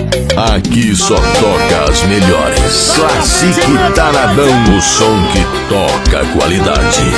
Aqui só toca as melhores. Classique Taradão, o som que toca qualidade.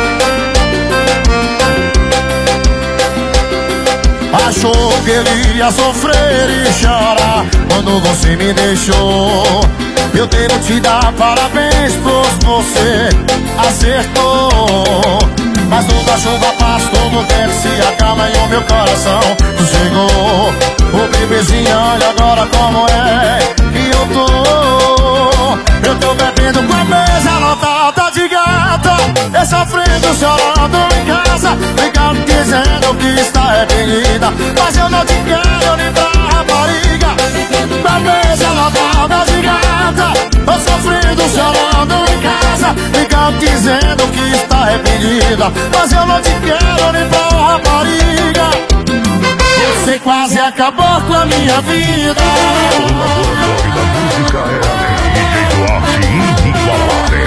Achou que ele ia sofrer e chorar quando você me deixou. Eu devo te dar parabéns, pois você acertou. Mas toda chuva passa, todo vento se acalma e o meu coração sossegou. Ô bebezinha, olha agora como é que eu tô. Eu tô bebendo com a mesa lotada de gata, e sofrendo, chorando em casa, brigando, dizendo que está arrependida. Mas eu não te quero nem pra rapariga. Com a mesa lotada de gata, eu sofrendo, chorando em casa, brigando, dizendo que está arrependida. Mas eu não te quero nem pra rapariga. Você quase acabou com a minha vida. O nome da música é DJ Duarte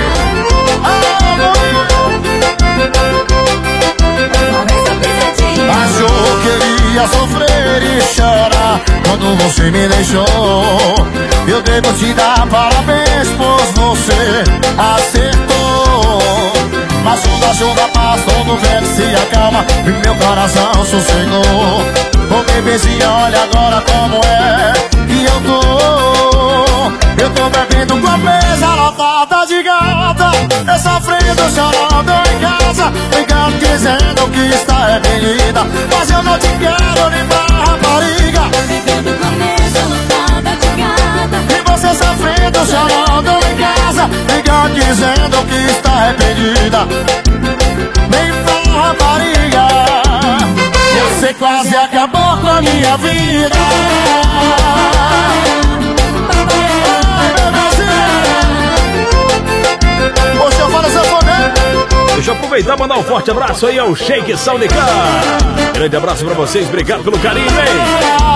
Inigualável. Achou que ele ia sofrer e chorar quando você me deixou. Eu devo te dar parabéns, pois você acertou. Mas quando a chuva passa, todo vento se acalma e meu coração sossegou. Ô bebezinha, olha agora como é que eu tô. Eu tô bebendo com a mesa lotada de gata, eu sofrendo, chorando em casa, brigando, dizendo que está arrependida. Mas eu não te quero nem pra rapariga. Bebendo com a mesa lotada de gata, E você sofrendo, chorando em casa, brigando, dizendo que está arrependida. Nem pra rapariga. Você quase acabou com a minha vida. Poxa, eu falo sanfoneiro. Deixa eu aproveitar e mandar um forte abraço aí ao Shake Sound Car. Grande abraço pra vocês, obrigado pelo carinho, hein?